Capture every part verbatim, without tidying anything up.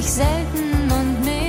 vergesslich, selten und mild.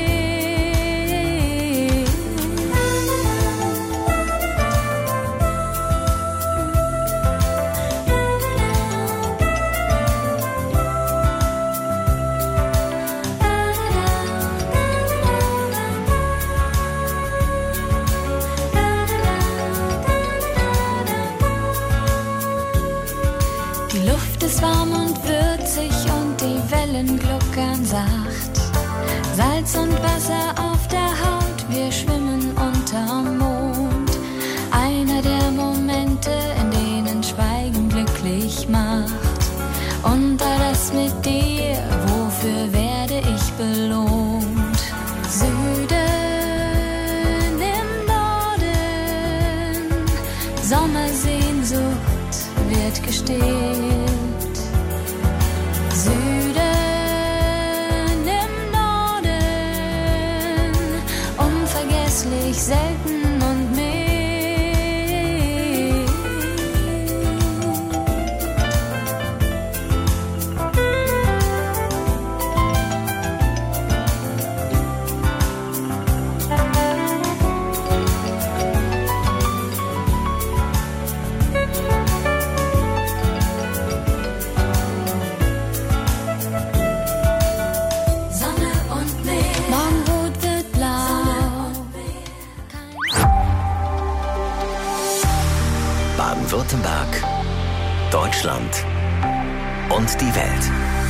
Die Luft ist warm und würzig und die Wellen gluckern sacht. Salz und Wasser auf der Haut, wir schwimmen unterm Mond. Einer der Momente, in denen Schweigen glücklich macht. Und all das mit dir, wofür werde ich belohnt? Süden im Norden, Sommersehnsucht wird gestillt. Süden im Norden, unvergesslich, selten und mild. Baden-Württemberg, Deutschland und die Welt.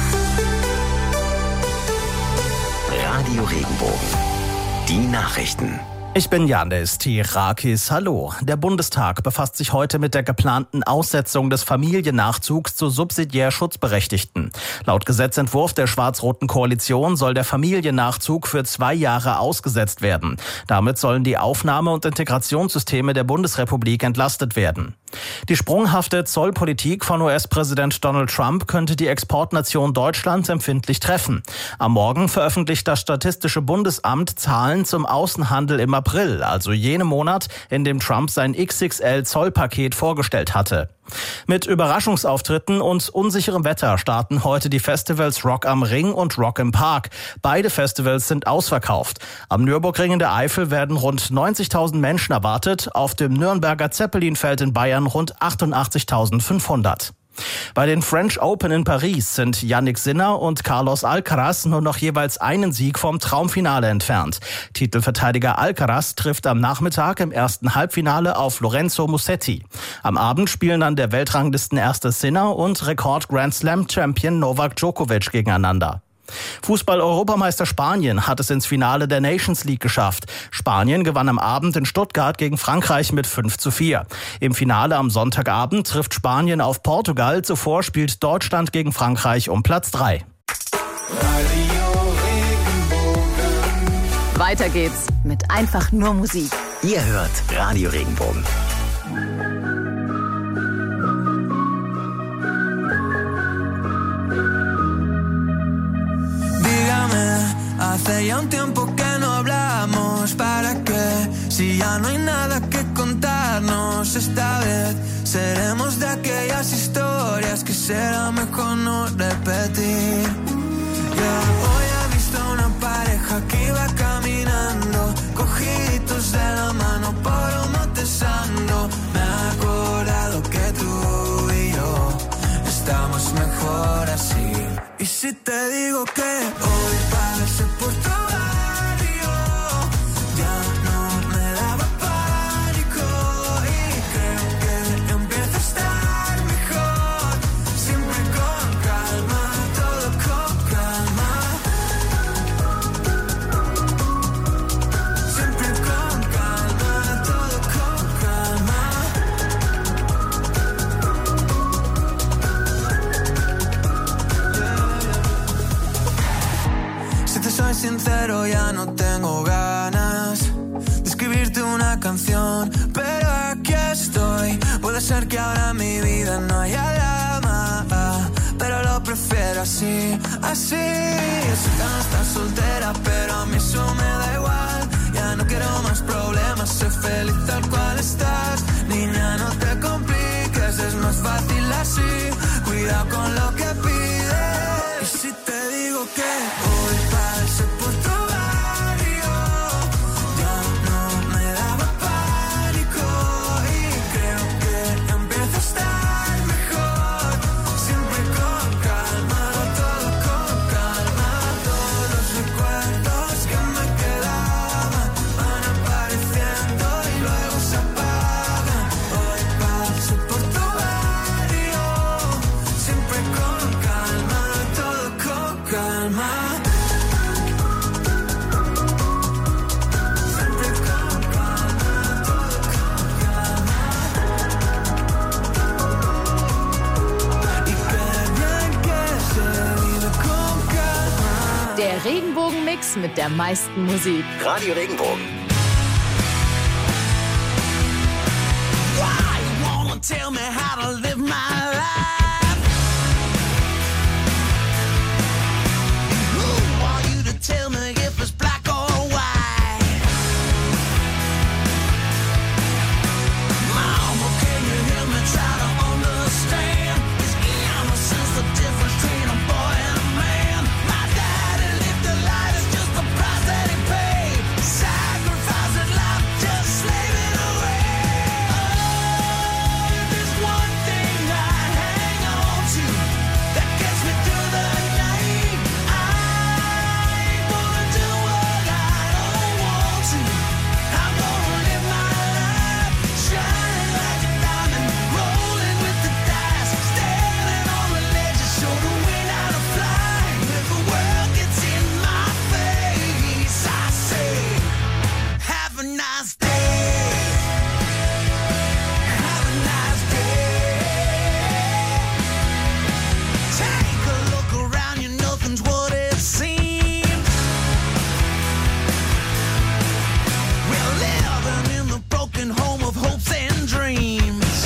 Radio Regenbogen. Die Nachrichten. Ich bin Janis Tirakis. Hallo. Der Bundestag befasst sich heute mit der geplanten Aussetzung des Familiennachzugs zu subsidiär Schutzberechtigten. Laut Gesetzentwurf der schwarz-roten Koalition soll der Familiennachzug für zwei Jahre ausgesetzt werden. Damit sollen die Aufnahme- und Integrationssysteme der Bundesrepublik entlastet werden. Die sprunghafte Zollpolitik von U S-Präsident Donald Trump könnte die Exportnation Deutschland empfindlich treffen. Am Morgen veröffentlicht das Statistische Bundesamt Zahlen zum Außenhandel im April, also jenem Monat, in dem Trump sein X X L-Zollpaket vorgestellt hatte. Mit Überraschungsauftritten und unsicherem Wetter starten heute die Festivals Rock am Ring und Rock im Park. Beide Festivals sind ausverkauft. Am Nürburgring in der Eifel werden rund neunzigtausend Menschen erwartet, auf dem Nürnberger Zeppelinfeld in Bayern rund achtundachtzigtausendfünfhundert. Bei den French Open in Paris sind Jannik Sinner und Carlos Alcaraz nur noch jeweils einen Sieg vom Traumfinale entfernt. Titelverteidiger Alcaraz trifft am Nachmittag im ersten Halbfinale auf Lorenzo Musetti. Am Abend spielen dann der Weltranglistenerste Sinner und Rekord-Grand-Slam-Champion Novak Djokovic gegeneinander. Fußball-Europameister Spanien hat es ins Finale der Nations League geschafft. Spanien gewann am Abend in Stuttgart gegen Frankreich mit fünf zu vier. Im Finale am Sonntagabend trifft Spanien auf Portugal. Zuvor spielt Deutschland gegen Frankreich um Platz drei. Weiter geht's mit einfach nur Musik. Ihr hört Radio Regenbogen. Hace ya un tiempo que no hablamos, ¿para qué? Si ya no hay nada que contarnos, esta vez seremos de aquellas historias que será mejor no repetir. Yeah. Hoy he visto una pareja que iba caminando, cogiditos de la mano por un monte santo. Me he acordado que tú y yo estamos mejor así. Y si te digo que hoy pasé por tu barrio, ya no me daba pánico y creo que empieza a estar mejor. Siempre con calma, todo con calma. Siempre con calma, todo con calma. Soy sincero, ya no tengo ganas de escribirte una canción, pero aquí estoy. Puede ser que ahora en mi vida no haya drama, pero lo prefiero así, así. Yo sé que no estás soltera, pero a mí eso me da igual. Ya no quiero más problemas, sé feliz tal cual estás. Niña, no te compliques, es más fácil así. Cuidado con lo que pides. Y si te digo que hoy pasé por tu barrio, ya no me daba pánico y creo que empiezo a estar mejor. Siempre con calma, todo con calma. Todos los recuerdos que me quedaban van apareciendo y luego se apagan. Hoy paso por tu barrio, siempre con calma, todo con calma. Siempre con calma, todo con calma. Y qué bien que se vive con calma. Der Regenbogenmix mit der meisten Musik. Radio Regenbogen. Why you wanna tell me how to live my life? Who are you to tell me if it's black or white? Mama, can you hear me try to understand? Is innocence the difference between a boy and a man? My daddy lived the life, it's just the price that he paid. Sacrifice his life, just slave it away. Oh, there's one thing I hang on to that gets me through the night. I ain't gonna do what I don't want to. I'm gonna live my life shining like a diamond, rolling with the dice, standing on the ledge to show the wind how to fly. When the world gets in my face, I say, have a nice day. Have a nice day. Take a look around you, nothing's what it seems. We're living in the broken home of hopes and dreams.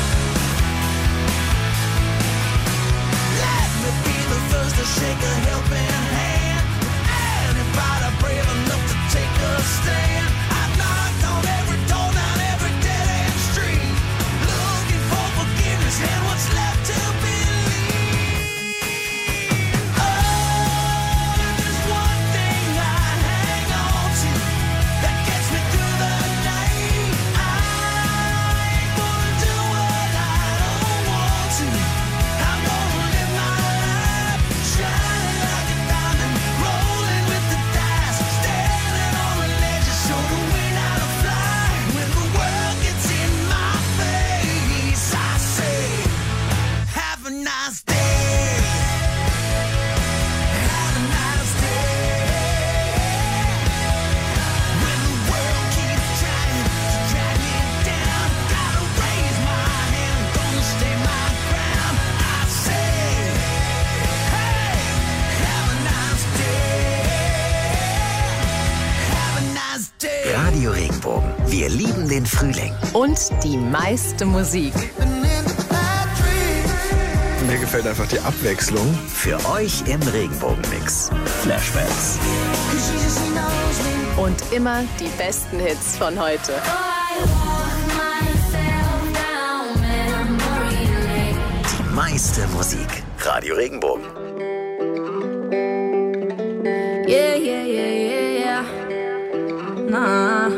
Let me be the first to shake a helping hand. Anybody brave enough to take a stand? I've knocked on every door, down every dead-end street, looking for forgiveness and what's left to believe. Oh, there's one thing I hang on to that gets me through the night. I ain't gonna do what I don't want to. I'm gonna live my life shining like a diamond, rolling with the dice, standing on the ledge to show the wind how to fly. When the world gets in my face, I say, have a nice day. Have a nice day. When the world keeps trying to drag me down, gotta raise my hand, gonna stay my ground. I say, hey, have a nice day. Have a nice day. Radio Regenbogen. Wir lieben den Frühling. Und die meiste Musik. Mir gefällt einfach die Abwechslung. Für euch im Regenbogenmix. Flashbacks. Und immer die besten Hits von heute. Die meiste Musik. Radio Regenbogen. Yeah, yeah, yeah, yeah, yeah. Nah.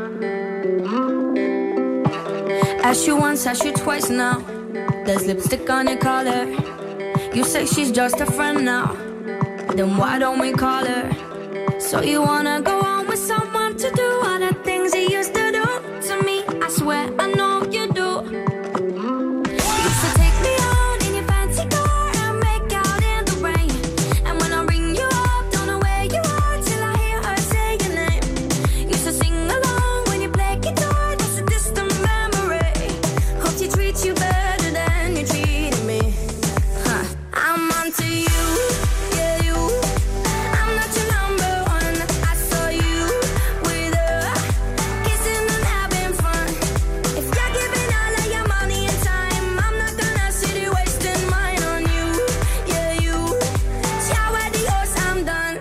Asked you once, asked you twice now. There's lipstick on your collar. You say she's just a friend now. Then why don't we call her? So you wanna go on with someone to do all the things he used to do to me? I swear I know you do. You used to take me out in your fancy car and make out in the rain. And when I ring you up, don't know where you are till I hear her say your name. Used to sing along when you play guitar, just a distant memory. Hope she treats you better than you treated me. Huh. I'm onto you, yeah you. I'm not your number one. I saw you with her, kissing and having fun. If you're giving all of your money and time, I'm not gonna sit here wasting mine on you, yeah you. Ciao adios, I'm done.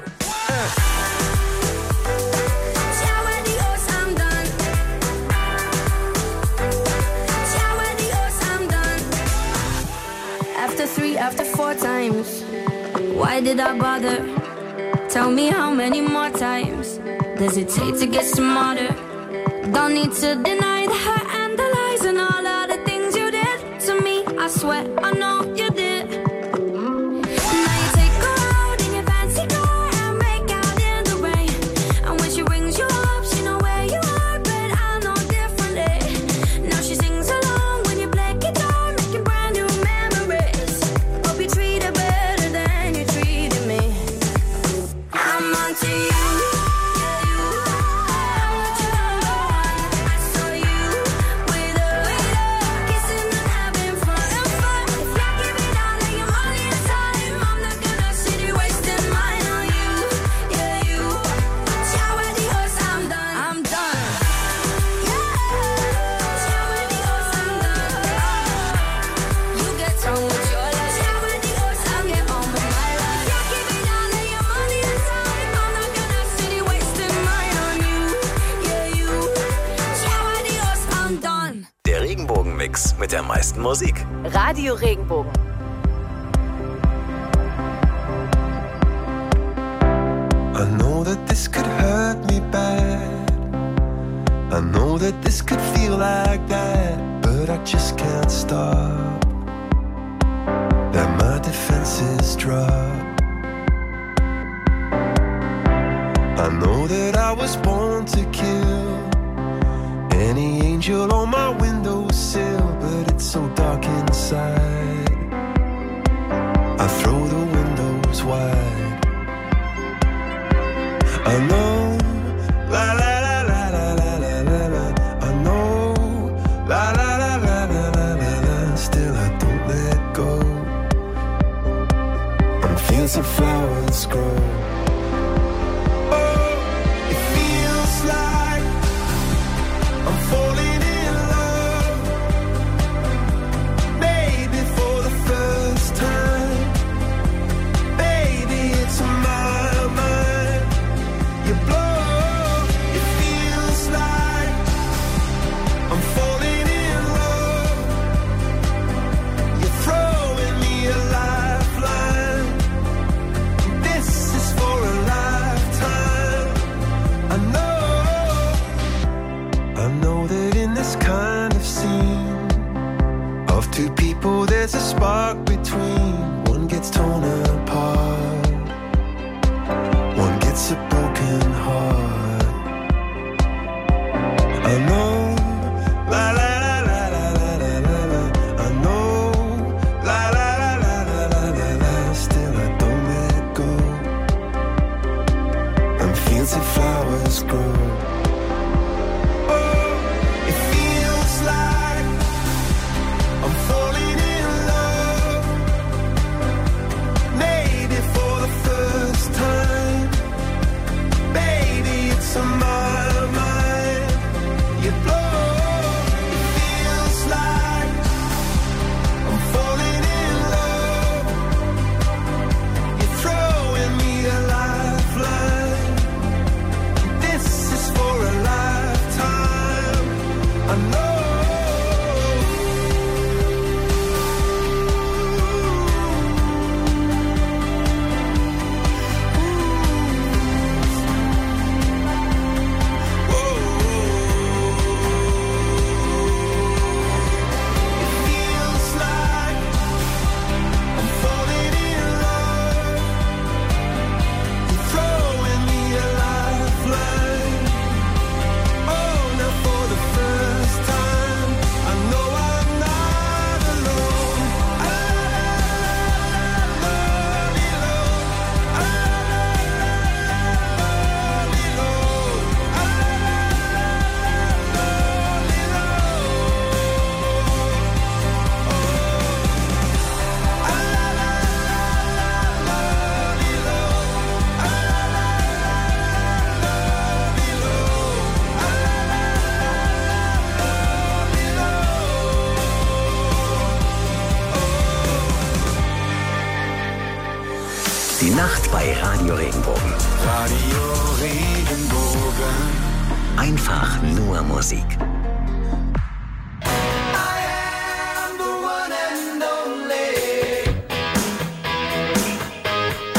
Ciao adios, I'm done. Ciao adios, I'm done. After three, after four times, Why did I bother? Tell me how many more times does it take to get smarter? Don't need to deny the hurt and the lies and all of the things you did to me. I swear I know you did. Now you take her out in your fancy car and make out in the rain. And when she rings you up, she know where you are, but I know differently. Now she sings along when you play guitar, making brand new memories. Hope you treat her better than you treated me. I'm onto you. Mix mit der meisten Musik. Radio Regenbogen. I know that this could hurt me bad. I know that this could feel like that, but I just can't stop. That my defenses drop. I know that I was born to kill any angel on my windowsill, but it's so dark inside. I throw the windows wide. I know, la la la la la la la la la. I know, la la la la la la la la. Still I don't let go. On fields of flowers grow. Oh, it feels like I'm falling in love, maybe for the first time. Baby, it's on my mind. You blow, it feels like I'm falling in love. You're throwing me a lifeline. This is for a lifetime. I know. I know that in this kind of scene of two people there's a spark between. One gets torn apart, one gets a broken heart. I know, la la la la la la la la la. I know, la la la la la la la la. Still I don't let go. And fields of flowers grow. Die Nacht bei Radio Regenbogen. Radio Regenbogen. Einfach nur Musik. I am the one and only.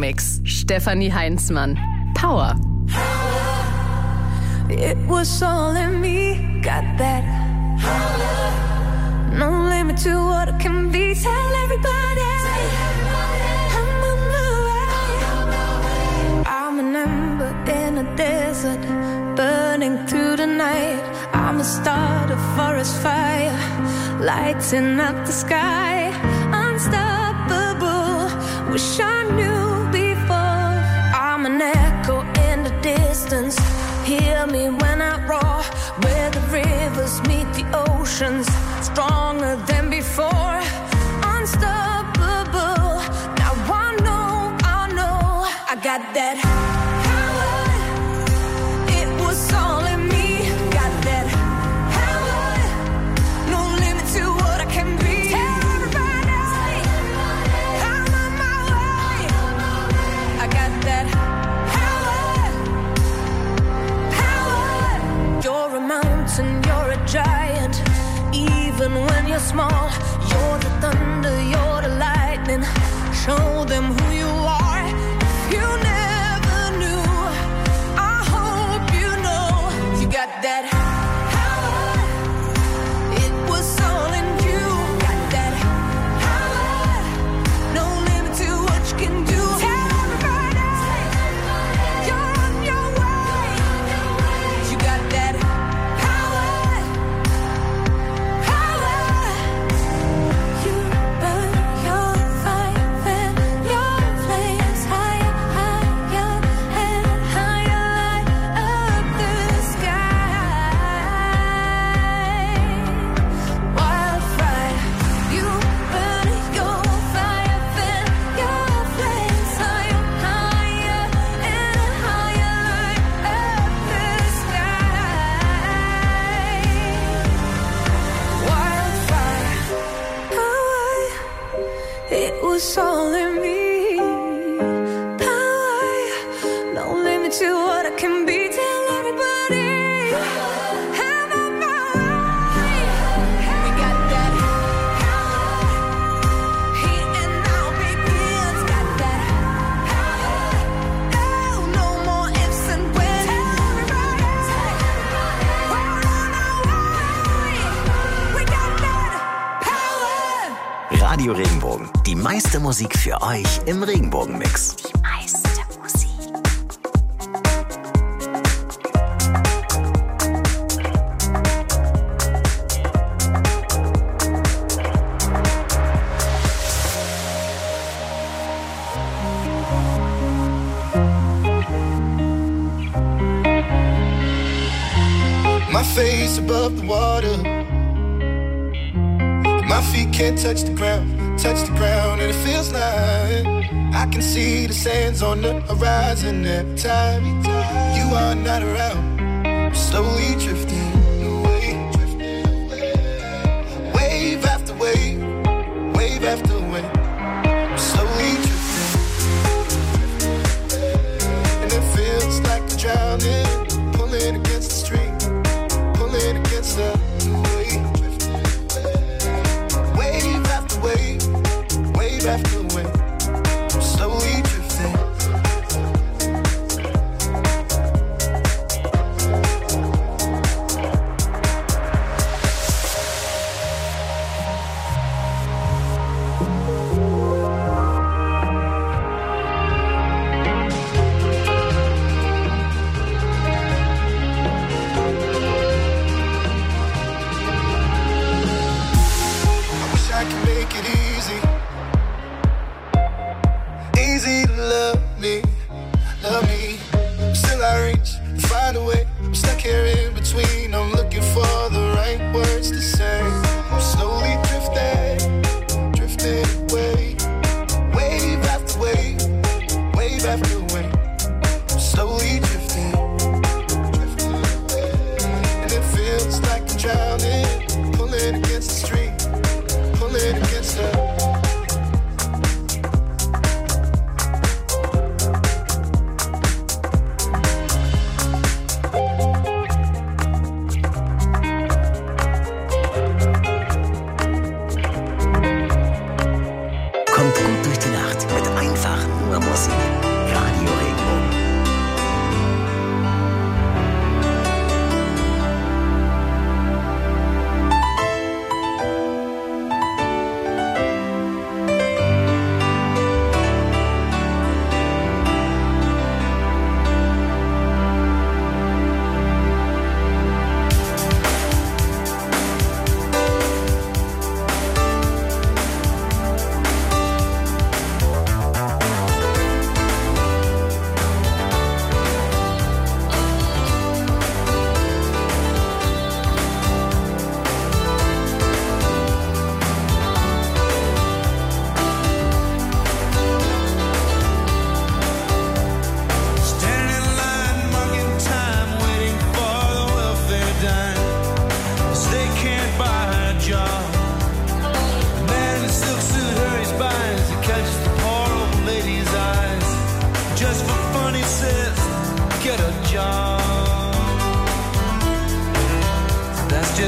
Regenbogenmix. Stefanie Heinzmann. Power. It was all in me, got that. No limit to what I can be. Tell everybody, I'm on my way. I'm an ember in a desert, burning through the night. I'm a start, a forest fire, lighting up the sky. Unstoppable, wish I knew before. I'm an echo in the distance, hear me when I roar. Where the rivers meet the oceans, stronger than before. Unstoppable, now I know, I know I got that power. It was all in me, got that power. No limit to what I can be. Tell everybody, I'm on my way. I got that power, power. You're a mountain, you're a giant. Even when you're small, you're the thunder, you're the lightning. Show them who you are. If you never knew, I hope you know. You got that power. It was all in you. Got that power. No limit to what you can do. Tell everybody, you're on your way. You got that power. You burn your fire and your flames higher, higher and higher, light up the sky. Wildfire, you burn your fire and your flames higher, higher and higher, light up the sky. Wildfire. Power, it was all in me. Power, no limit to what I can be. Tell everybody, I'm on my way. We got that power. Here and now begins. Got that power. Oh, no more ifs and buts. Tell everybody, we're on our way. We got that power. Radio Regenbogen. Die meiste Musik für euch im Regenbogenmix. Die meiste Musik. My face above the water. My feet can't touch the ground, touch the ground, and it feels like I can see the sands on the horizon every time you are not around. I'm slowly drifting away, wave after wave, wave after wave. I'm slowly drifting, and it feels like I'm drowning, pulling against the stream, pulling against the wave. Wave after wave, wave after wave, I'm slowly drifting. I wish I could make it easy.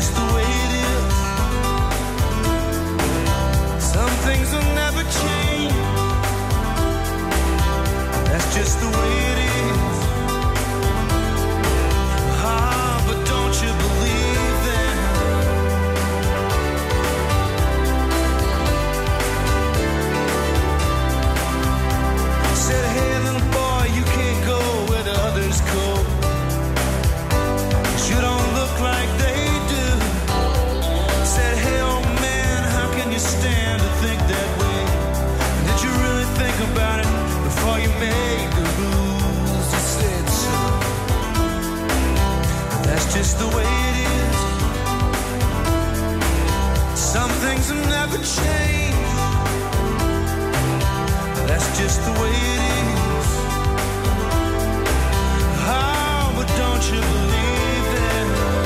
just the way it is. Some things will never change. That's just the way it is. Ah, but don't you believe that? Said, hey little boy, you can't go where the others go. You don't look like they do. Said, hey old man, how can you stand to think that way? Did you really think about it before you made the rules? You said so. That's just the way it is. Some things will never change. That's just the way it is. Oh, but don't you believe that?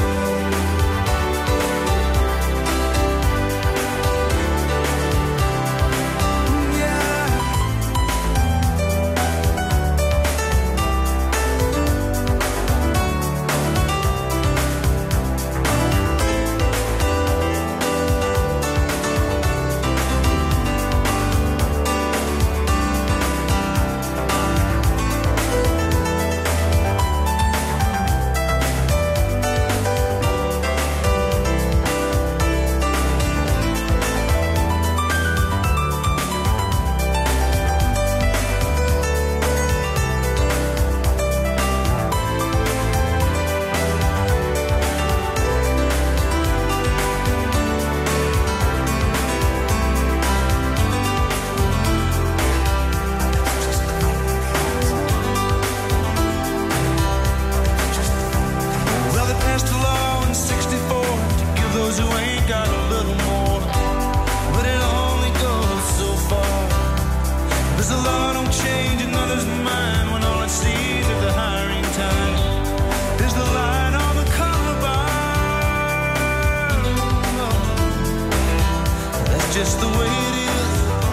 Just the way it is.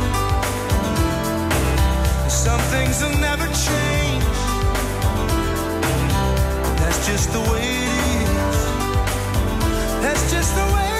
Some things will never change. That's just the way it is. That's just the way it is.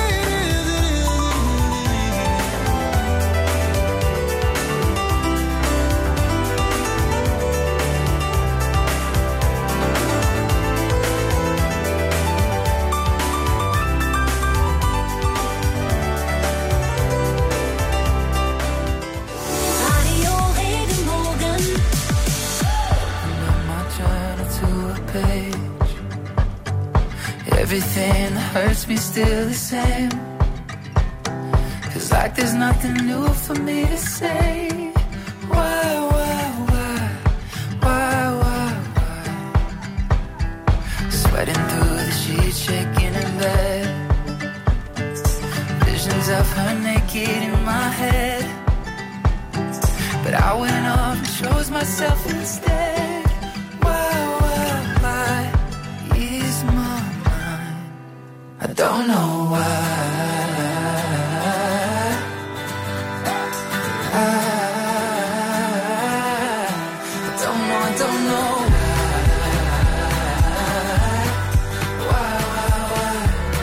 Everything that hurts me still the same. Feels like there's nothing new for me to say. Why, why, why, why, why, why? Sweating through the sheets, shaking in bed. Visions of her naked in my head. But I went off and chose myself instead. Why, why, why is my I don't know why. I, I don't know, I don't know why. Why, why, why?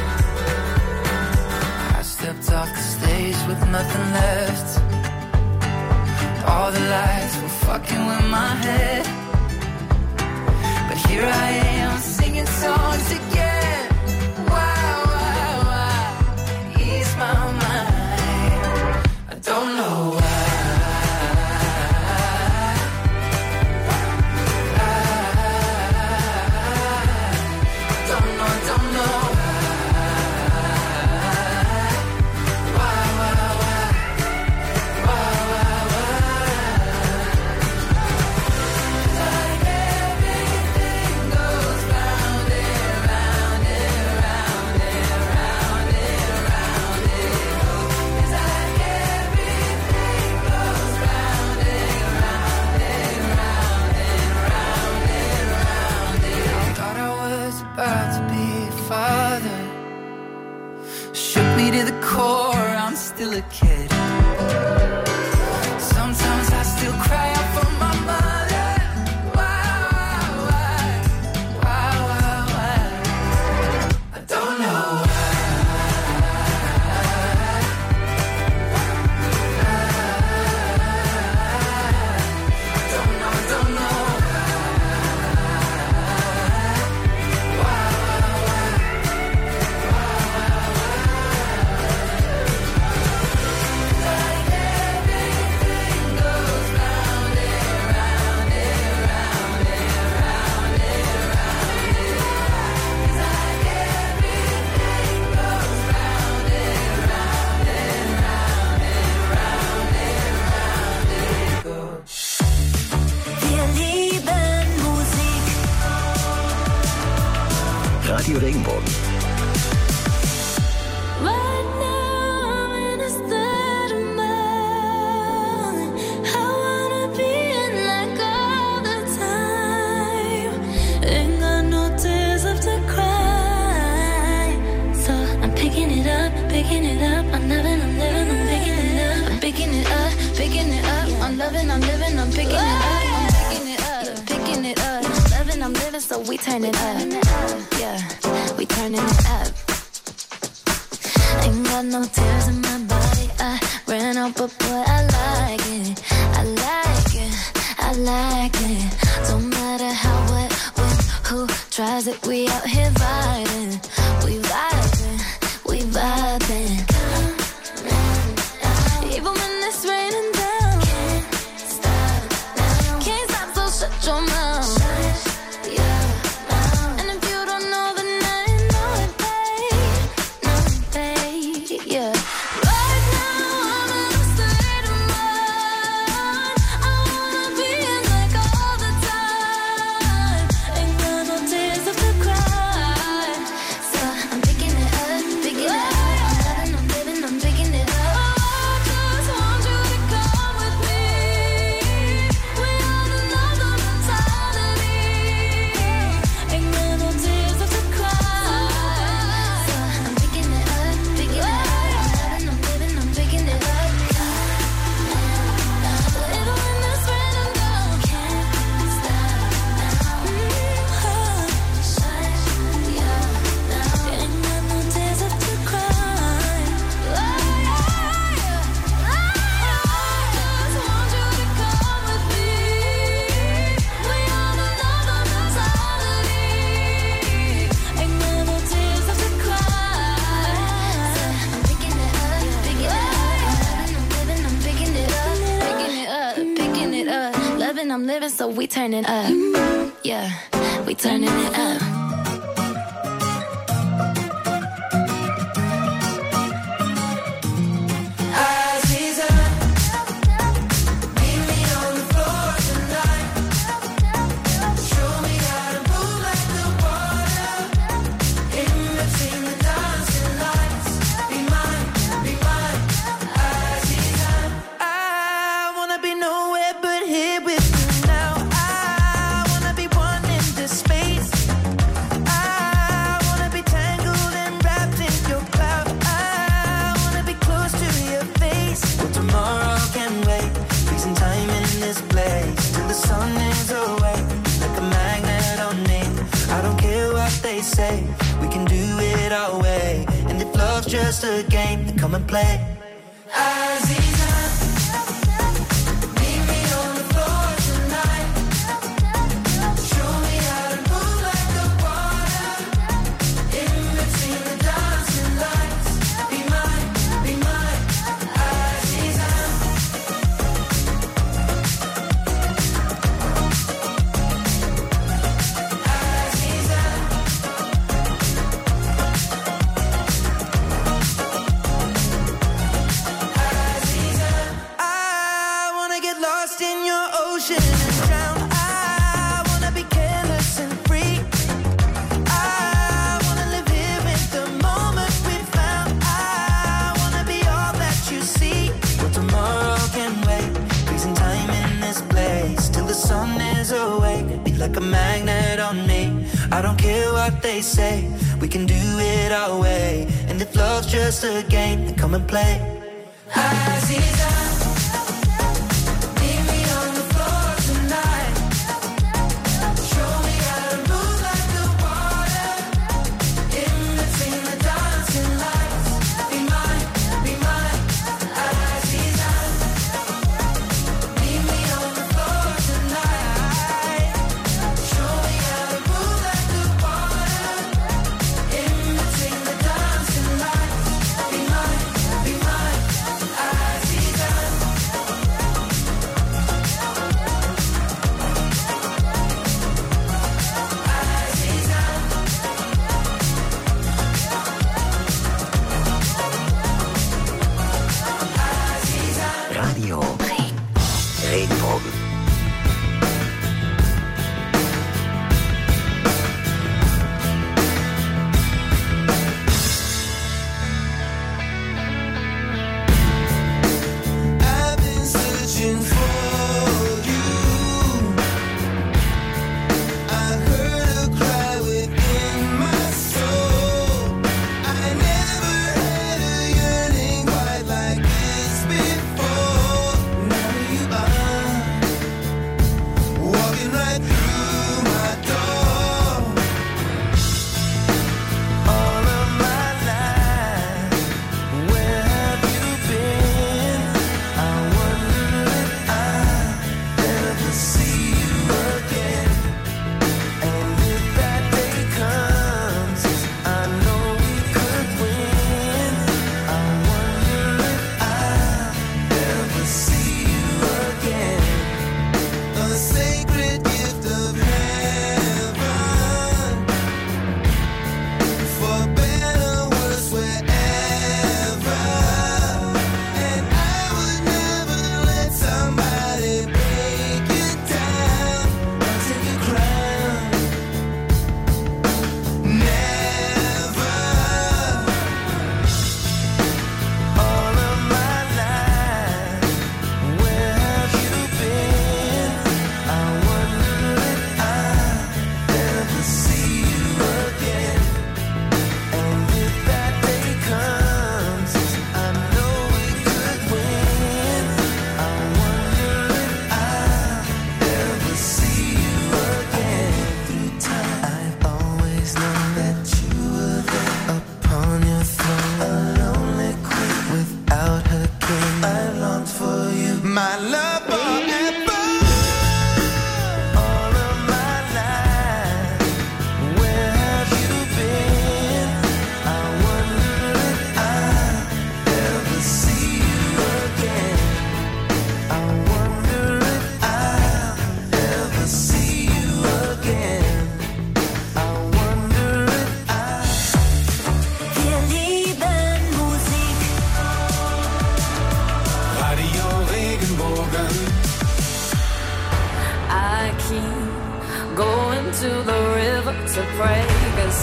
I stepped off the stage with nothing left. All the lights were fucking with my head. But here I am singing songs again. Don't know why. I don't know, don't know why. Why, why, why? Why, why, why? Like everything goes round and round and round and round and round and it's like about to be a father. Shook me to the core, I'm still a kid. Sometimes I still cry out for my mother. Why, why, why, why, why, why? I don't know why. Radio Regenbogen. Picking it up, I'm loving, I'm living, I'm picking it up. I'm picking it up, picking it up. I'm loving, I'm living, I'm picking it up. I'm picking it up, picking it up. Loving, I'm living, so we turn it up. Yeah, we turning it up. Ain't got no tears in my body. I ran out, but boy, I like it. I like it, I like it. Don't matter how, what, when, who tries it. We out here vibing, we vibing. We vibing. Even when it's raining down, can't stop now. Can't stop, so shut your mouth. Shut your mouth. And if you don't know, then I know it, babe. Know it, babe. Yeah. Right now I'm in a state of mind. I wanna be in like all the time. Ain't got no tears left to cry. So I'm picking it up. Picking it up, I'm loving, I'm living, I'm picking it up. I just want you to come with me. We have another mentality. Ain't got no tears left to cry. So I'm picking it up, picking it up. I'm loving, I'm living, I'm picking it up. Even when it's raining down, can't stop now. Shut your mouth. Ain't got no tears left to cry. I'm living, so we turning up. Yeah, we turning it up. We can do it our way, and if love's just a game, then come and play. Aziza, meet me on the floor tonight. Show me how to move like the water. In between the dancing lights, be mine, be mine, Aziza. Aziza. Like a magnet on me. I don't care what they say, we can do it our way. And if love's just a game, then come and play. Aziza, meet me on the floor tonight. Show me how to move like the water. In between the dancing lights, be mine, be mine, Aziza. Meet me on the floor tonight. Show me how to move like the water. In between the dancing lights, be mine, be mine, Aziza.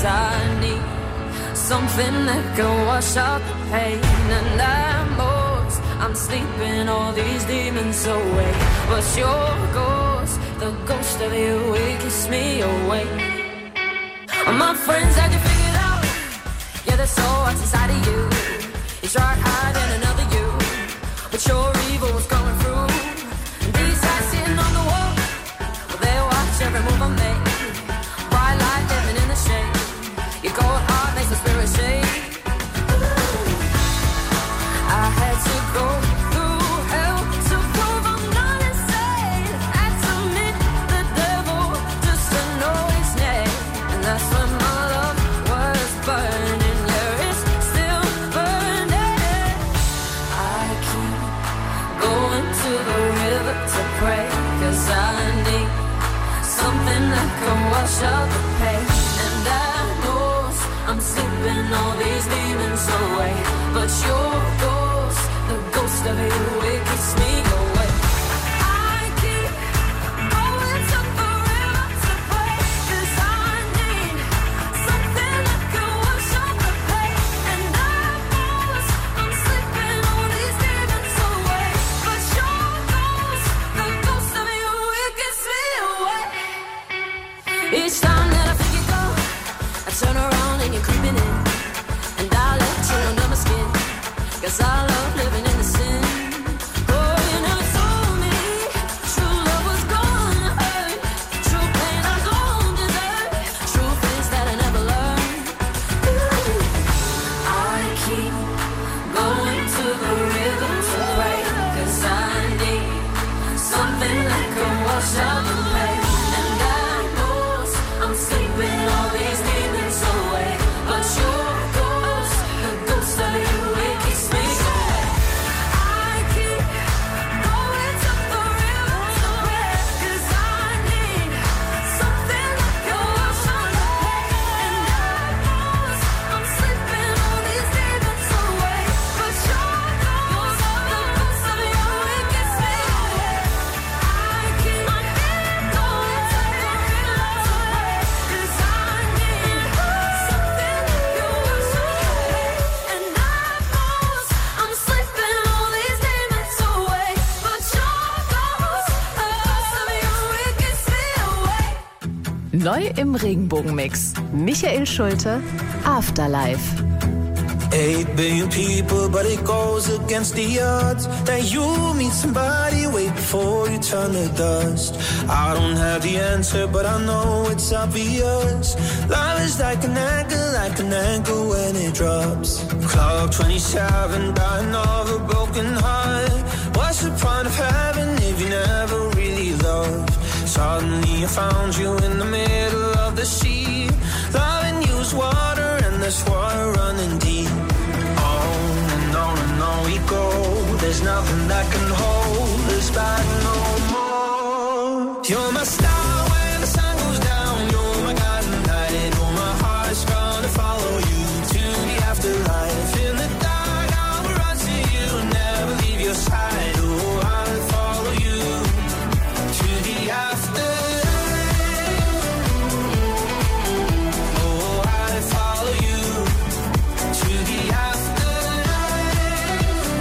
I need something that can wash out the pain. And I'm most, I'm sleeping all these demons away. But your ghost, the ghost of you, it keeps me awake. My friends had you figured out. Yeah, there's so what's inside of you. You tried hiding another you, but your evil was coming through. And these eyes sitting on the wall, well, they watch every move I make. Bright light living in the shade. Your cold heart makes the spirit shake. I had to go through hell to prove I'm not insane. Had to meet the devil just to know his name. And that's when my love was burning. Yeah, it's still burning. I keep going to the river to pray, 'cause I need something that can wash out the pain. And I know I'm sleeping all these demons away. But your ghost, the ghost of you, it keeps me away. I keep going to the river to pray, 'cause I need something that can wash out the pain. And I know I'm sleeping all these demons away. But your ghost, the ghost of you, it keeps me away. Each time that I think you go, I turn around and you're creeping in. And I let you under my skin, 'cause I love living in the sin. Oh, you never told me true love was gonna hurt. True pain I don't deserve. Truth is that I never learned. Ooh. I keep going to the river to pray, 'cause I need something that can wash out the pain. And I know I'm sleeping all these demons away. But your ghost, the ghost of you, it keeps me away. I keep going to the river to pray, 'cause I need something that can wash out the pain. And I know I'm sleeping all these demons away. But your ghost, the ghost of you, it keeps me away. I keep going to the river to pray, 'cause I need something that can wash out the pain. And I know I'm sleeping all these demons away. But your ghost, the ghost of you, it keeps me away. Neu im Regenbogenmix. Michael Schulte, Afterlife. Eight billion people, but it goes against the odds that you meet somebody way before you turn to dust. I don't have the answer, but I know it's obvious. Love is like an anchor, like an anchor when it drops. Clock twenty-seven, dying of a broken heart. What's the point of having if you never really love? Suddenly I found you in the middle of the sea. Loving you is water, and there's water running deep. On and on and on we go. There's nothing that can hold us back no more. You're my star when the sun goes down. You're my guiding light. Oh, my heart's gonna follow you to the afterlife. In the dark, I will run to you, never leave your side. Oh, I'll follow you to the afterlife. Oh, I'll follow you to the afterlife.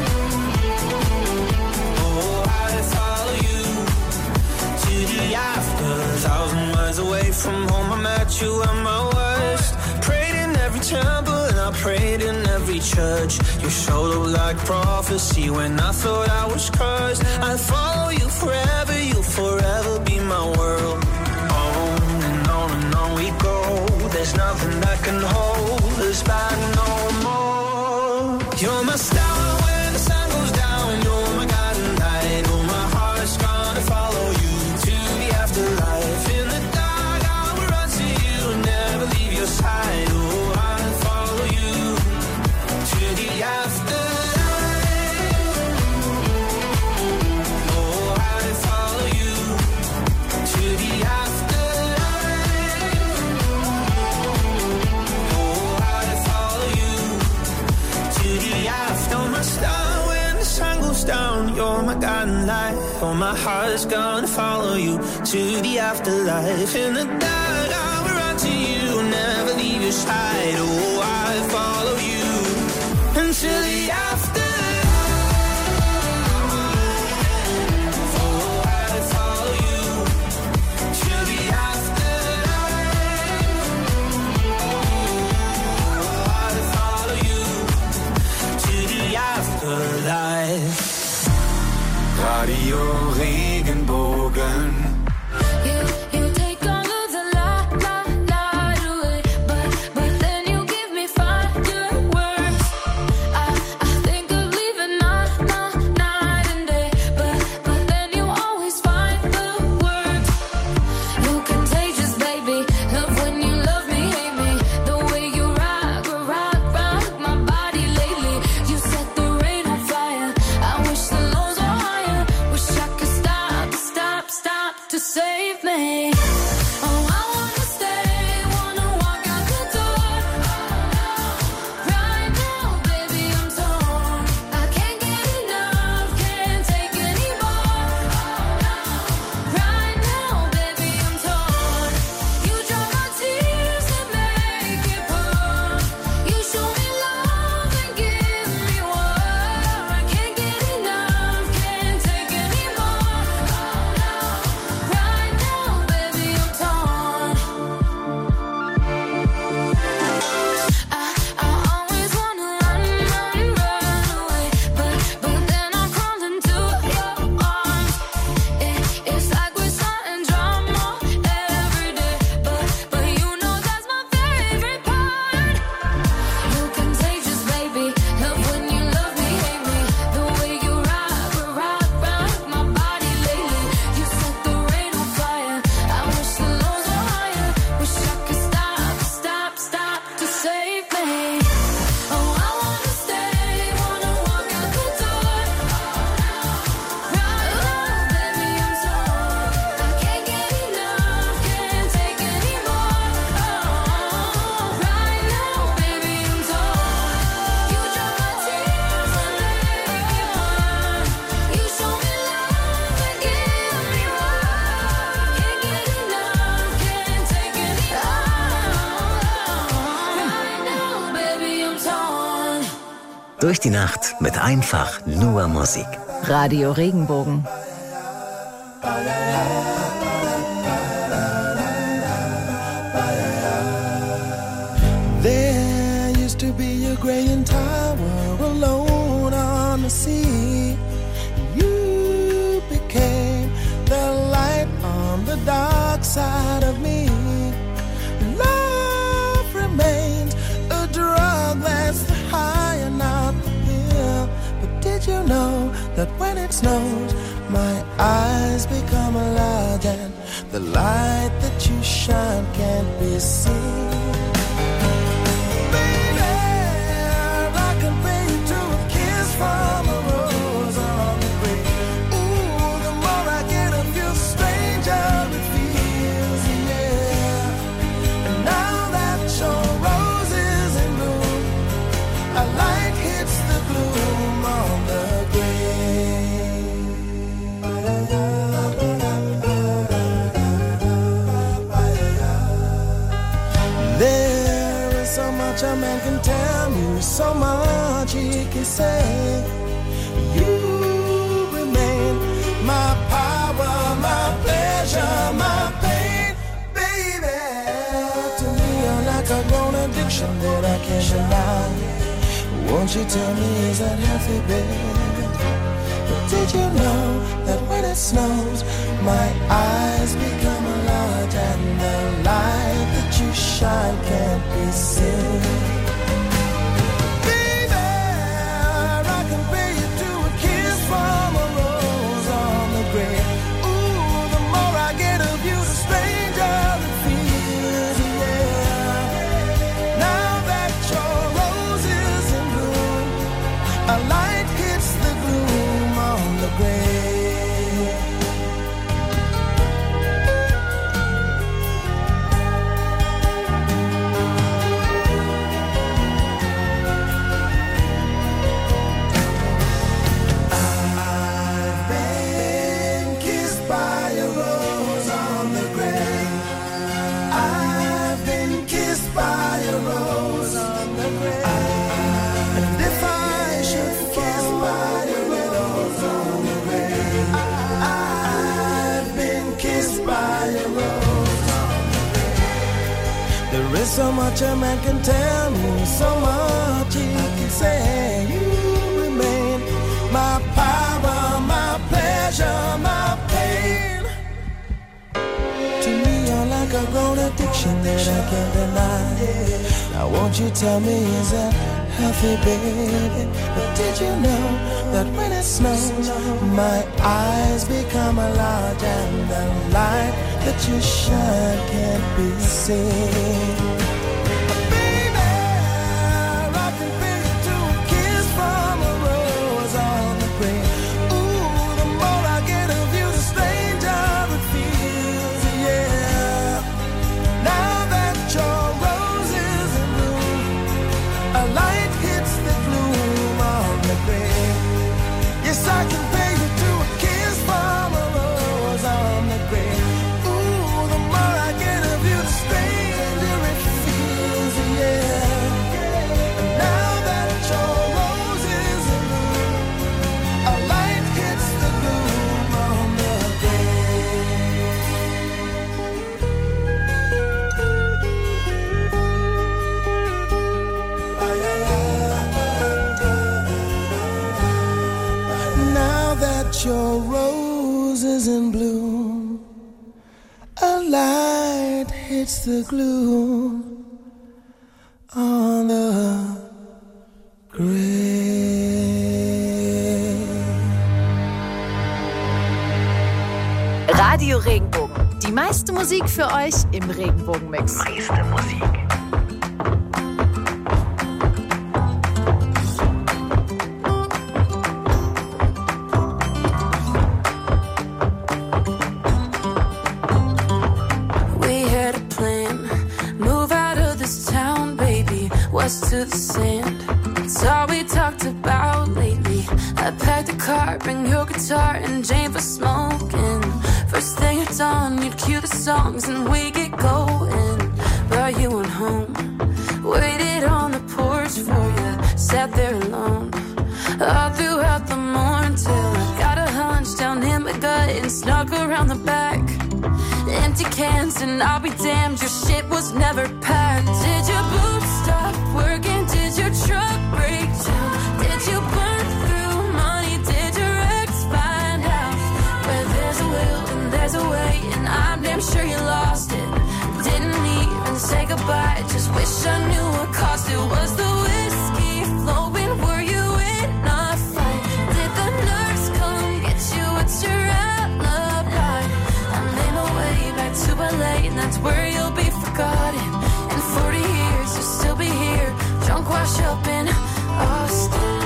Oh, I'll follow you to the after. Thousand miles away from home, I met you at my worst. Prayed in every temple and I prayed in every church. You showed up like prophecy when I thought I was cursed. I'll follow you forever, you'll forever be my world. On and on and on we go. There's nothing that can hold us back no more. You're my star when the sun goes down. You're my guiding light. Oh, my heart's gonna follow you to the afterlife. In the dark, I will run to you, never leave your side. Oh, I'll follow you to the afterlife. Oh, I'll follow you to the afterlife. Oh, I'll follow you to the after. My star when the sun goes down. You're my guiding light. Oh, my heart's gonna follow you to the afterlife. In the dark, I will run to you, never leave foolish hide. Oh, I follow you until the afterlife. Oh, I follow you till the afterlife. Oh, I follow you till the afterlife. Radio Regenbogen. Durch die Nacht mit einfach nur Musik. Radio Regenbogen. There used to be a graying tower alone on the sea. You became the light on the dark side of me. Love remains a drug that's the high and not the pill. But did you know that when it snows, my eyes become large and the light that you shine can't be seen? From a rose on the grave. Ooh, the more I get of you, stranger it feels, yeah. And now that your rose is in bloom, a light hits the gloom on the grave. There is so much a man can tell you, so much he can say. You remain my power, my pleasure, my pain, baby. To me you're like a grown addiction that I can't deny. Won't you tell me, is that healthy, baby? But did you know that when it snows, my eyes become large and the light that you shine can't be seen? From a rose on the grave. Ooh, the more I get of you, the stranger it feels, yeah. Now that your rose is in bloom, a light hits the gloom on the grave. There is so much a man can tell me, so much he can say. You remain my power, my pleasure, my pain. To me, you're like a grown addiction that I can't deny. Now won't you tell me, is that healthy, baby? But did you know that when it snows, my eyes become a large and the light that you shine can't be seen? Baby, I can feel you to a kiss from a rose on the grave. Ooh, the more I get of you, the stranger it feels, yeah. Now that your rose is in bloom, a light hits the gloom on the grave. Yes, I can pay you to a kiss from a rose on the grave. Ooh, the more I get of you, the stranger it feels, yeah. And now that your rose is in bloom, a light hits the gloom on the grave. Now that your rose is in bloom, a light hits the gloom on the grave. Radio Regenbogen. Die meiste Musik für euch im Regenbogenmix. Meiste Musik. We had a plan, move out of this town, baby, west to the sand. It's all we talked about lately. I packed a car, bring your guitar and Jane for smoking. First thing at dawn, you'd cue the songs and we get going. But you went home, waited on the porch for you, sat there alone all throughout the morning till I got a hunch down in my gut and snuck around the back. Empty cans and I'll be damned, your shit was never packed. Did your boots stop working? Did your truck break down? Did you burn through money? Did your ex find out? Where there's a will and there's a way, and I'm damn sure you lost it. Didn't even say goodbye, just wish I knew what cost it. Was the whiskey flowing? Were you in a fight? Did the nurse come get you? What's your alibi? I made my way back to L A, and that's where you'll be forgotten. In forty years, you'll still be here, drunk, wash up in Austin.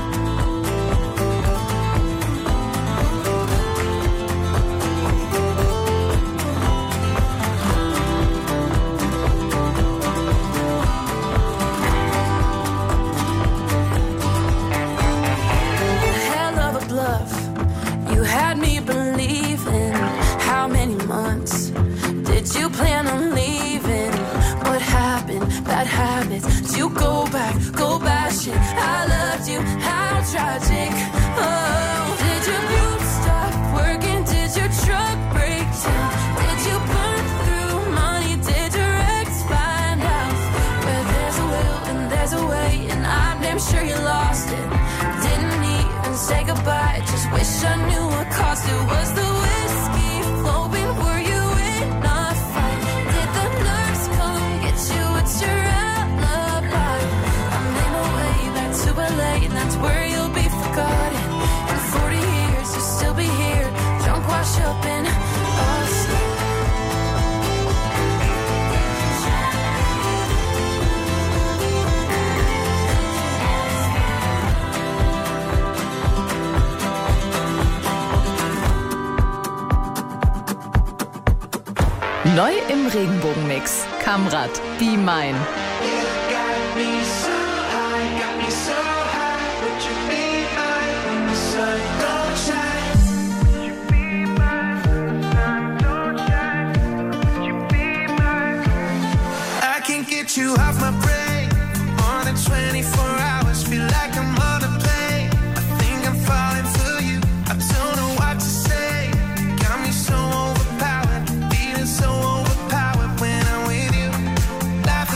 Hell of a bluff, you had me believing. How many months did you plan on leaving? What happened? Bad habits. Did you go back? Go bash it. I loved you. How tragic. Oh, did your boots stop working? Did your truck break down? Did you burn through money? Did your ex find out? Where there's a will and there's a way, and I'm damn sure you lost it. Didn't even say goodbye, just wish I knew what cost it. Was the whiskey flowing? Were you in a fight? Did the nurse come get you? What's your alibi? I made my way back to L A, and that's where you'll be forgotten. In forty years, you'll still be here, drunk, wash up in Austin. Neu im Regenbogenmix. Kamrat, Be Mine. I can't get you off my brain. More than twenty-four hours, feel like I'm on a plane. I think I'm falling for you, I don't know what to say. Got me so overpowered, feeling so overpowered when I'm with you. Life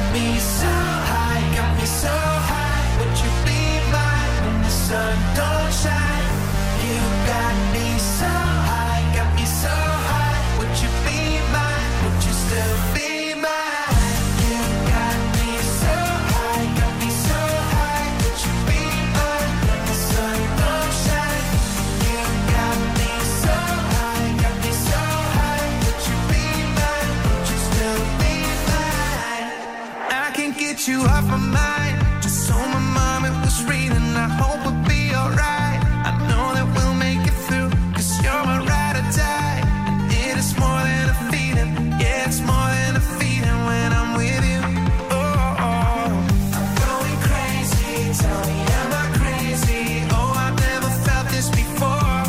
me so high, got me so high. Would you be mine when the sun don't shine? You got me so high, got me so high. Would you be mine? Would you still be mine? You got me so high, got me so high. Would you be mine when the sun don't shine? You got me so high, got me so high. Would you be mine? Would you still be mine? I can't get you off my mind. Just told my mom it was raining. I hope we'll be alright. I know that we'll make it through, cause you're my ride or die. And it is more than a feeling, yeah, it's more than a feeling when I'm with you. Oh, oh. I'm going crazy, tell me am I crazy? Oh, I've never felt this before.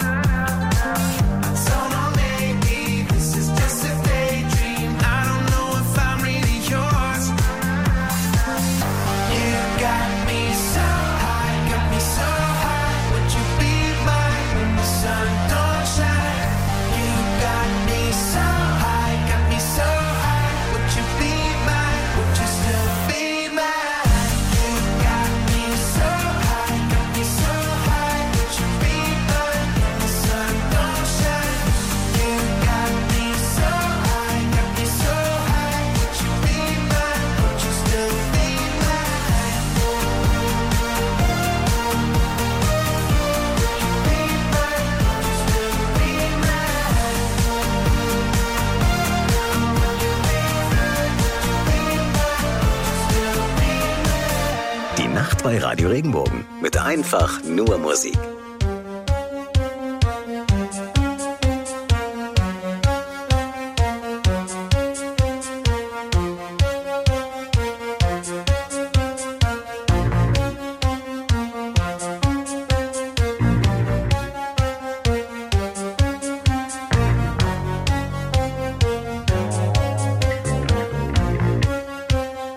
I don't know, maybe this is just a daydream. I don't know if I'm really yours. You got me so high, got me so high. Would you be mine when the sun don't shine? You got me so high, got me so high. Would you be mine? Would you still be mine? You got me so high, got me so high. Would you be mine when the sun don't shine? You got me so high, got me so high. Would you be mine? Would you still be mine? Die Nacht bei Radio Regenbogen mit einfach nur Musik.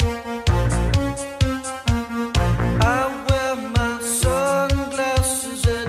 I wear my sunglasses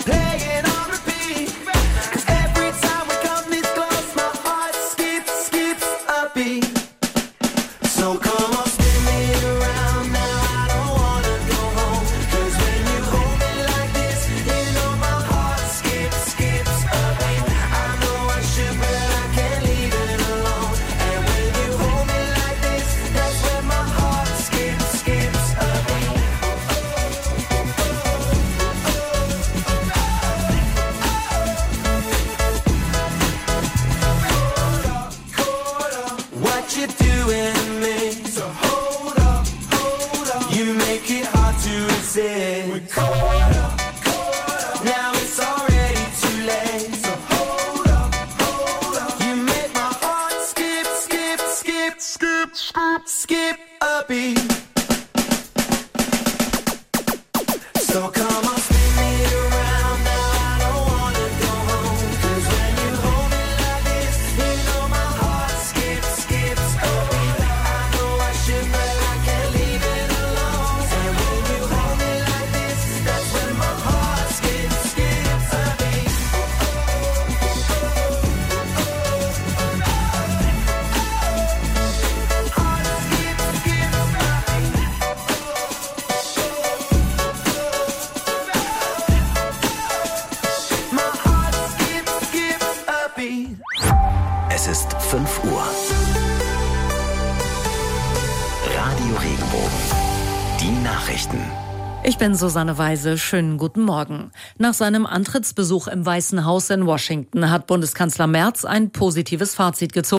playing on repeat. 'Cause every time we come this close, my heart skips, skips a beat. So come on, spin me around now, I don't wanna go home. 'Cause when you hold me like this, you know my heart skips, skips a beat. I know I should, but I can't leave it alone. And when you hold me like this, that's when my heart skips, skips a beat. What you doing to me? So hold up, hold up. You make it hard to resist. We're caught up, caught up. Now it's already too late. So hold up, hold up. You make my heart skip, skip, skip, skip, skip, skip a beat. So come on, spin me around now, I don't wanna go home. 'Cause when you hold me like this, you know my heart skips, skips a beat. I know I should, but I can't leave it alone. And when you hold me like this, that's when my heart skips, skips a beat. Heart skips, skips a beat. My heart skips, skips a beat. Es ist fünf Uhr. Radio Regenbogen. Die Nachrichten. Ich bin Susanne Weise. Schönen guten Morgen. Nach seinem Antrittsbesuch im Weißen Haus in Washington hat Bundeskanzler Merz ein positives Fazit gezogen.